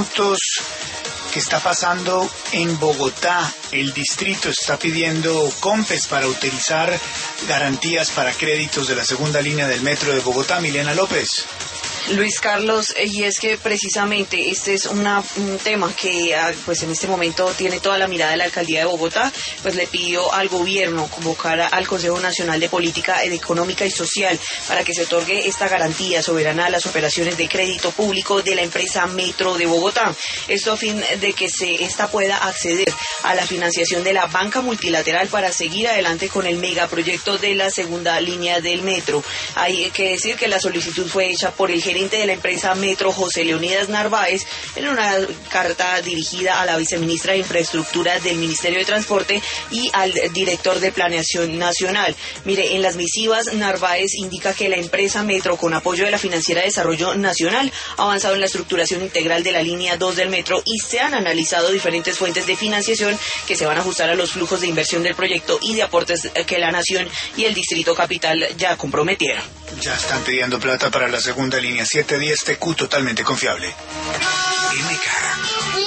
minutos. ¿Qué está pasando en Bogotá? El distrito está pidiendo COMPES para utilizar garantías para créditos de la segunda línea del metro de Bogotá. Milena López. Luis Carlos, y es que precisamente este es un tema que pues en este momento tiene toda la mirada de la Alcaldía de Bogotá, pues le pidió al gobierno convocar al Consejo Nacional de Política Económica y Social para que se otorgue esta garantía soberana a las operaciones de crédito público de la empresa Metro de Bogotá. Esto a fin de que esta pueda acceder a la financiación de la banca multilateral para seguir adelante con el megaproyecto de la segunda línea del metro. Hay que decir que la solicitud fue hecha por el gerente de la empresa Metro, José Leonidas Narváez, en una carta dirigida a la viceministra de Infraestructura del Ministerio de Transporte y al director de Planeación Nacional. Mire, en las misivas, Narváez indica que la empresa Metro, con apoyo de la Financiera de Desarrollo Nacional, ha avanzado en la estructuración integral de la línea 2 del metro y se han analizado diferentes fuentes de financiación que se van a ajustar a los flujos de inversión del proyecto y de aportes que la Nación y el Distrito Capital ya comprometieron. Ya están pidiendo plata para la segunda línea. 710 TQ, totalmente confiable. MK.